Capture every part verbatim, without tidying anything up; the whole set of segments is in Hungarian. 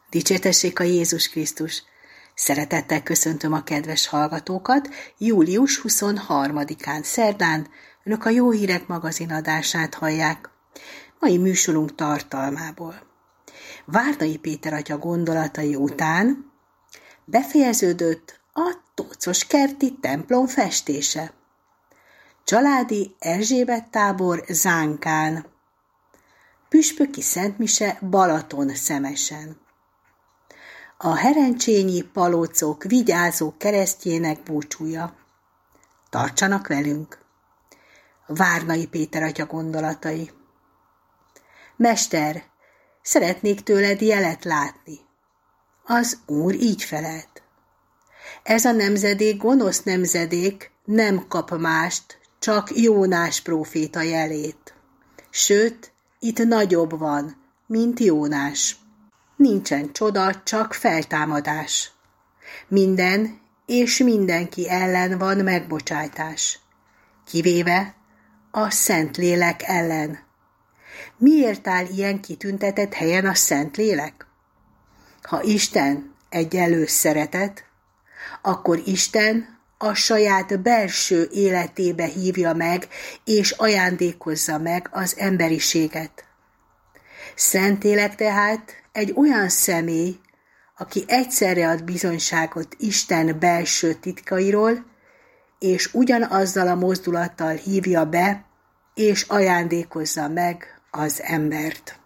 Dicsértessék a Jézus Krisztus! Szeretettel köszöntöm a kedves hallgatókat. július huszonharmadikán szerdán Önök a Jó Hírek magazin adását hallják. Mai műsorunk tartalmából. Várnai Péter atya gondolatai után befejeződött a Tócoskerti templom festése. Családi Erzsébet tábor Zánkán. Püspöki szentmise Balaton-Szemesen. A herencsényi palócok vigyázó keresztjének búcsúja. Tartsanak velünk! Várnai Péter atya gondolatai. Mester, szeretnék tőled jelet látni. Az Úr így felelt. Ez a nemzedék gonosz nemzedék nem kap mást, csak Jónás próféta jelét. Sőt, itt nagyobb van, mint Jónás. Nincsen csoda, csak feltámadás. Minden és mindenki ellen van megbocsájtás, kivéve a Szentlélek ellen. Miért áll ilyen kitüntetett helyen a Szentlélek? Ha Isten egyenlő szeretet, akkor Isten a saját belső életébe hívja meg és ajándékozza meg az emberiséget. Szentlélek tehát egy olyan személy, aki egyszerre ad bizonyságot Isten belső titkairól, és ugyanazzal a mozdulattal hívja be, és ajándékozza meg az embert.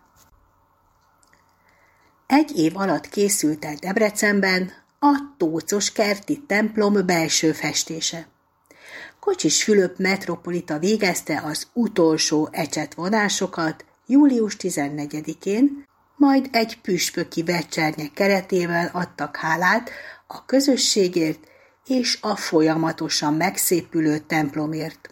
Egy év alatt készült el Debrecenben a Tócoskerti templom belső festése. Kocsis Fülöp metropolita végezte az utolsó ecsetvonásokat július tizennegyedikén, majd egy püspöki vecsernye keretével adtak hálát a közösségért és a folyamatosan megszépülő templomért.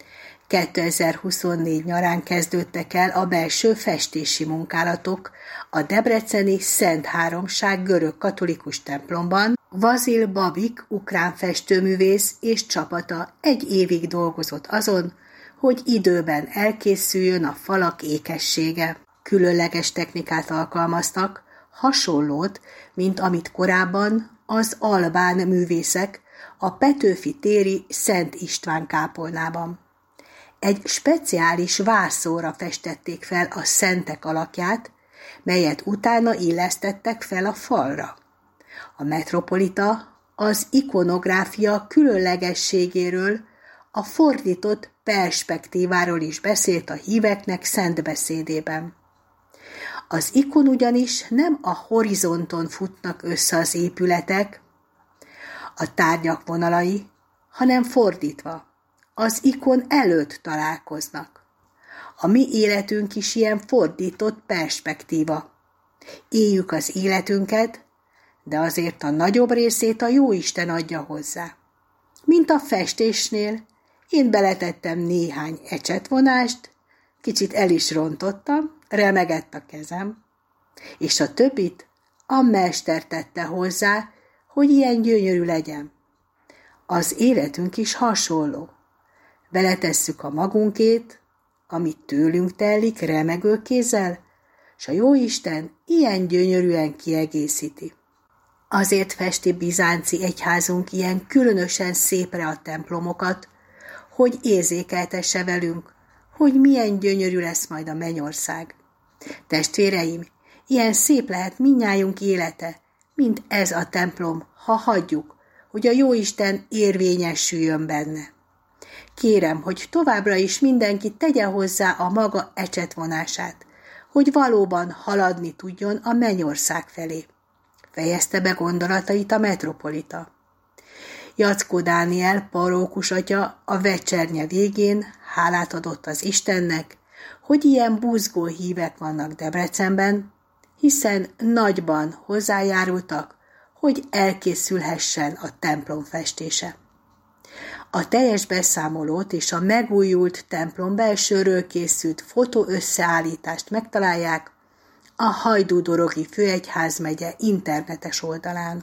kétezer-huszonnégy nyarán kezdődtek el a belső festési munkálatok a debreceni Szent Háromság görög-katolikus templomban. Vazil Babik ukrán festőművész és csapata egy évig dolgozott azon, hogy időben elkészüljön a falak ékessége. Különleges technikát alkalmaztak, hasonlót, mint amit korábban az albán művészek a Petőfi téri Szent István kápolnában. Egy speciális vászonra festették fel a szentek alakját, melyet utána illesztettek fel a falra. A metropolita az ikonográfia különlegességéről, a fordított perspektíváról is beszélt a híveknek szent beszédében. Az ikon ugyanis nem a horizonton futnak össze az épületek, a tárgyak vonalai, hanem fordítva, az ikon előtt találkoznak. A mi életünk is ilyen fordított perspektíva. Éljük az életünket, de azért a nagyobb részét a Jóisten adja hozzá. Mint a festésnél, én beletettem néhány ecsetvonást, kicsit el is rontottam, remegett a kezem, és a többit a mester tette hozzá, hogy ilyen gyönyörű legyen. Az életünk is hasonló. Beletesszük a magunkét, amit tőlünk telik remegő kézzel, s a Jóisten ilyen gyönyörűen kiegészíti. Azért festi bizánci egyházunk ilyen különösen szépre a templomokat, hogy érzékeltesse velünk, hogy milyen gyönyörű lesz majd a mennyország. Testvéreim, ilyen szép lehet mindnyájunk élete, mint ez a templom, ha hagyjuk, hogy a Jóisten érvényesüljön benne. Kérem, hogy továbbra is mindenki tegye hozzá a maga ecsetvonását, hogy valóban haladni tudjon a mennyország felé. Fejezte be gondolatait a metropolita. Jackó Dániel parókus atya a vecsernye végén hálát adott az Istennek, hogy ilyen buzgó hívek vannak Debrecenben, hiszen nagyban hozzájárultak, hogy elkészülhessen a templom festése. A teljes beszámolót és a megújult templom belsőről készült fotóösszeállítást megtalálják a Hajdú-Dorogi Főegyházmegye internetes oldalán.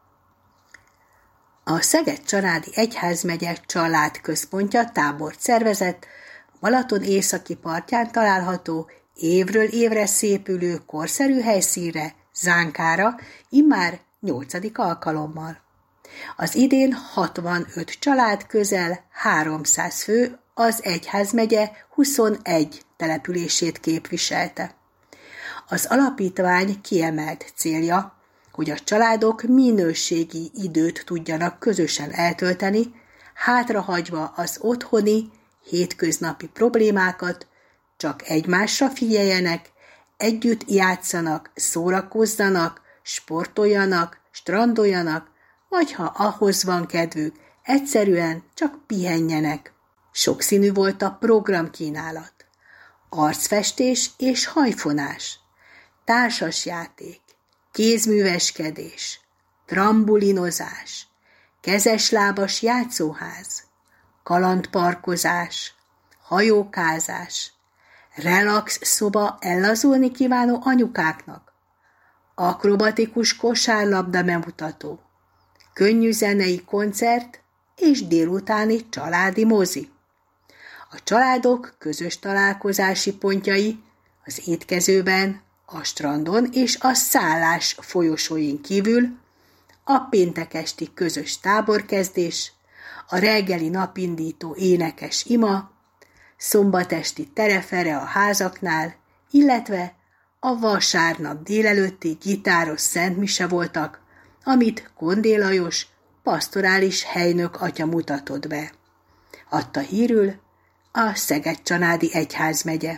A Szeged Csanádi Egyházmegye családközpontja tábort szervezett, Balaton északi partján található, évről évre szépülő korszerű helyszínre Zánkára immár nyolcadik alkalommal. Az idén hatvanöt család közel háromszáz fő az egyházmegye huszonegy települését képviselte. Az alapítvány kiemelt célja, hogy a családok minőségi időt tudjanak közösen eltölteni, hátrahagyva az otthoni, hétköznapi problémákat, csak egymásra figyeljenek, együtt játszanak, szórakozzanak, sportoljanak, strandoljanak, vagy ha ahhoz van kedvük, egyszerűen csak pihenjenek. Sokszínű volt a programkínálat. Arcfestés és hajfonás, társasjáték, kézműveskedés, trambulinozás, kezeslábas játszóház, kalandparkozás, hajókázás, relax szoba ellazulni kívánó anyukáknak, akrobatikus kosárlabda bemutató, könnyű zenei koncert és délutáni családi mozi. A családok közös találkozási pontjai az étkezőben, a strandon és a szállás folyosóin kívül a péntek esti közös táborkezdés, a reggeli napindító énekes ima, szombatesti terefere a házaknál, illetve a vasárnap délelőtti gitáros szentmise voltak, amit Kondé Lajos, pastorális helynök atya mutatott be. Adta hírül a Szeged-Csanádi Egyházmegye.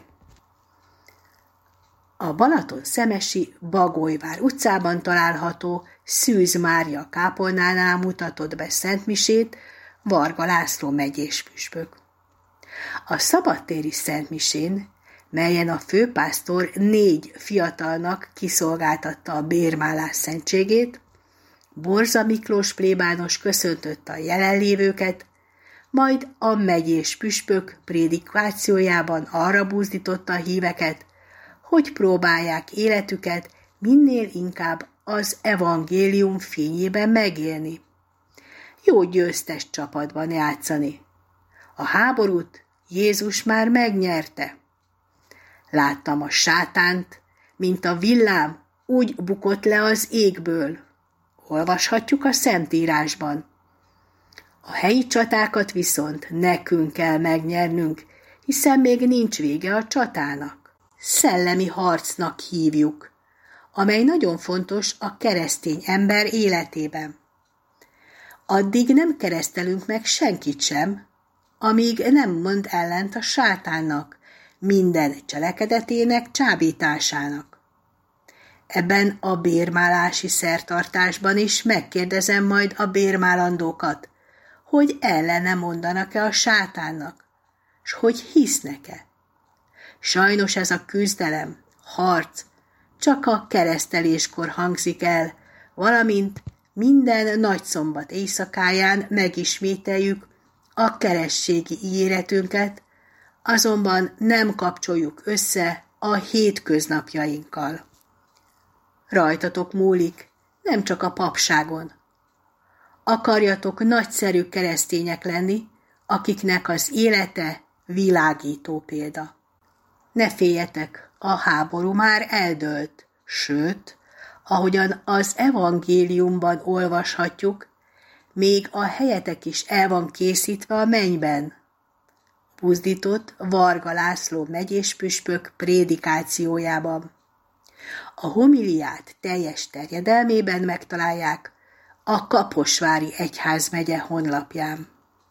A Balaton-Szemesi Bagolyvár utcában található Szűz Mária kápolnánál mutatott be szentmisét Varga László megyés püspök. A szabadtéri szentmisén, melyen a főpásztor négy fiatalnak kiszolgáltatta a bérmálás szentségét, Borza Miklós plébános köszöntötte a jelenlévőket, majd a megyés püspök prédikációjában arra buzdította a híveket, hogy próbálják életüket minél inkább az evangélium fényében megélni. Jó győztes csapatban játszani. A háborút Jézus már megnyerte. Láttam a sátánt, mint a villám, úgy bukott le az égből. Olvashatjuk a Szentírásban. A helyi csatákat viszont nekünk kell megnyernünk, hiszen még nincs vége a csatának. Szellemi harcnak hívjuk, amely nagyon fontos a keresztény ember életében. Addig nem keresztelünk meg senkit sem, amíg nem mond ellent a sátánnak, minden cselekedetének csábításának. Ebben a bérmálási szertartásban is megkérdezem majd a bérmálandókat, hogy ellene mondanak-e a sátánnak, s hogy hisznek-e. Sajnos ez a küzdelem, harc csak a kereszteléskor hangzik el, valamint minden nagyszombat éjszakáján megismételjük a kerességi ígéretünket, azonban nem kapcsoljuk össze a hétköznapjainkkal. Rajtatok múlik, nem csak a papságon. Akarjatok nagyszerű keresztények lenni, akiknek az élete világító példa. Ne féljetek, a háború már eldőlt, sőt, ahogyan az evangéliumban olvashatjuk, még a helyetek is el van készítve a mennyben. Buzdított Varga László megyés püspök prédikációjában. A homiliát teljes terjedelmében megtalálják a Kaposvári Egyházmegye honlapján.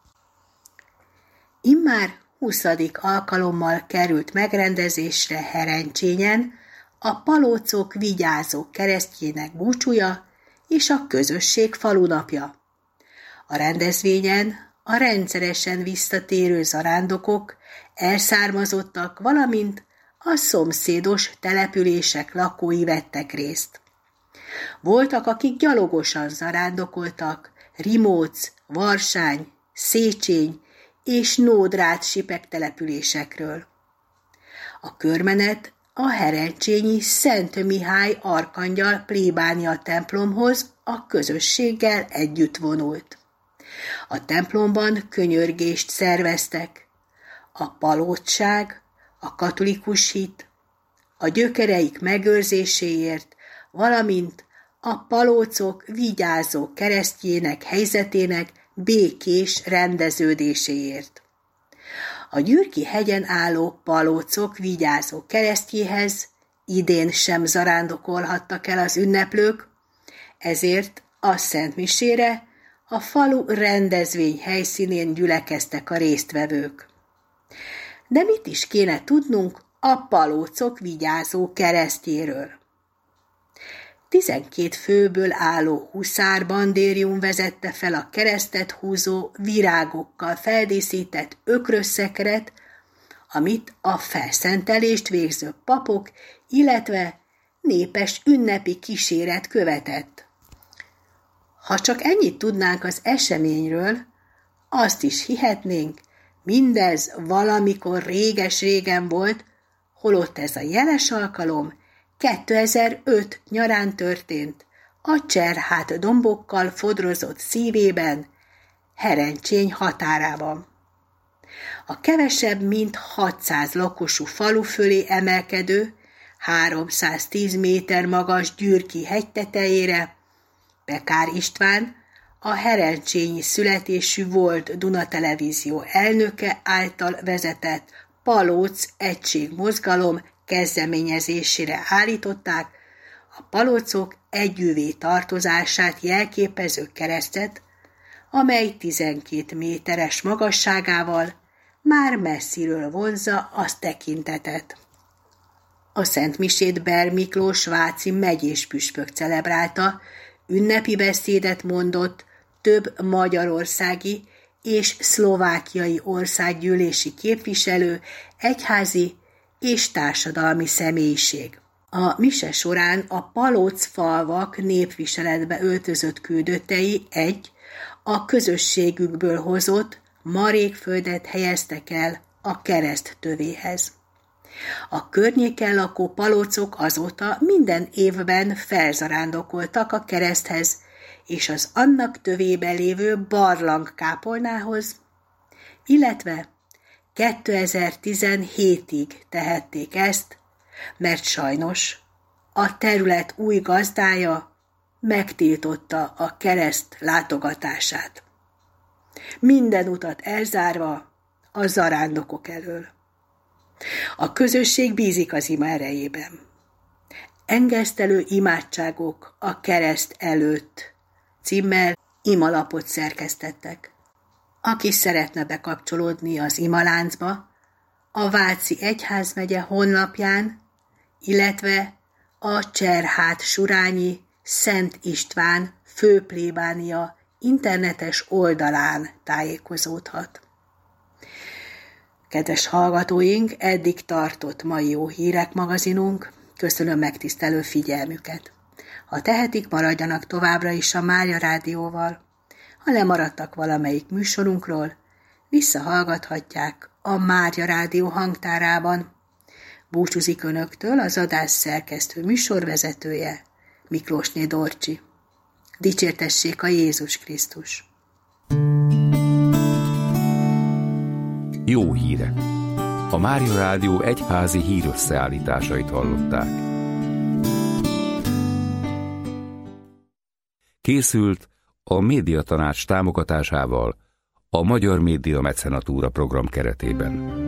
Immár huszadik alkalommal került megrendezésre Herencsényen a Palócok Vigyázók keresztjének búcsúja és a közösség falunapja. A rendezvényen a rendszeresen visszatérő zarándokok, elszármazottak, valamint a szomszédos települések lakói vettek részt. Voltak, akik gyalogosan zarándokoltak Rimóc, Varsány, Szécsény és Nódrád Sipek településekről. A körmenet a herencsényi Szent Mihály arkangyal plébánia templomhoz a közösséggel együtt vonult. A templomban könyörgést szerveztek. A palótság, a katolikus hit, a gyökereik megőrzéséért, valamint a palócok vigyázó keresztjének helyzetének békés rendeződéséért. A Gyürki hegyen álló palócok vigyázó keresztjéhez idén sem zarándokolhattak el az ünneplők, ezért a szentmisére a falu rendezvény helyszínén gyülekeztek a résztvevők. De mit is kéne tudnunk a palócok vigyázó keresztjéről? Tizenkét főből álló huszárbandérium vezette fel a keresztet húzó, virágokkal feldíszített ökrösszekeret, amit a felszentelést végző papok, illetve népes ünnepi kíséret követett. Ha csak ennyit tudnánk az eseményről, azt is hihetnénk, mindez valamikor réges-régen volt, holott ez a jeles alkalom kétezer-öt nyarán történt, a Cserhát dombokkal fodrozott szívében, Herencsény határában. A kevesebb mint hatszáz lakosú falu fölé emelkedő, háromszáztíz méter magas Gyürki hegy tetejére Bekár István, a herencsényi születésű volt Duna Televízió elnöke által vezetett Palóc egységmozgalom kezdeményezésére állították a palócok együvé tartozását jelképező keresztet, amely tizenkét méteres magasságával már messziről vonzza az tekintetet. A szentmisét Ber Miklós váci megyés püspök celebrálta, ünnepi beszédet mondott több magyarországi és szlovákiai országgyűlési képviselő, egyházi és társadalmi személyiség. A mise során a Palóc falvak népviseletbe öltözött küldöttei egy, a közösségükből hozott marékföldet helyeztek el a kereszt tövéhez. A környéken lakó palócok azóta minden évben felzarándokoltak a kereszthez és az annak tövében lévő barlangkápolnához, illetve kétezer-tizenhétig tehették ezt, mert sajnos a terület új gazdája megtiltotta a kereszt látogatását. Minden utat elzárva a zarándokok elől. A közösség bízik az ima erejében. Engesztelő imádságok a kereszt előtt címmel imalapot szerkesztettek. Aki szeretne bekapcsolódni az imaláncba, a Váci Egyházmegye honlapján, illetve a Cserhát-Surányi Szent István főplébánia internetes oldalán tájékozódhat. Kedves hallgatóink, eddig tartott mai Jó Hírek magazinunk. Köszönöm megtisztelő figyelmüket. Ha tehetik, maradjanak továbbra is a Mária Rádióval. Ha lemaradtak valamelyik műsorunkról, visszahallgathatják a Mária Rádió hangtárában. Búcsúzik önöktől az adás szerkesztő műsorvezetője, Miklósné Dorcsi. Dicsértessék a Jézus Krisztus! Jó hírek! A Mária Rádió egyházi hírösszeállításait hallották. Készült a Médiatanács támogatásával a Magyar Média Mecenatúra program keretében.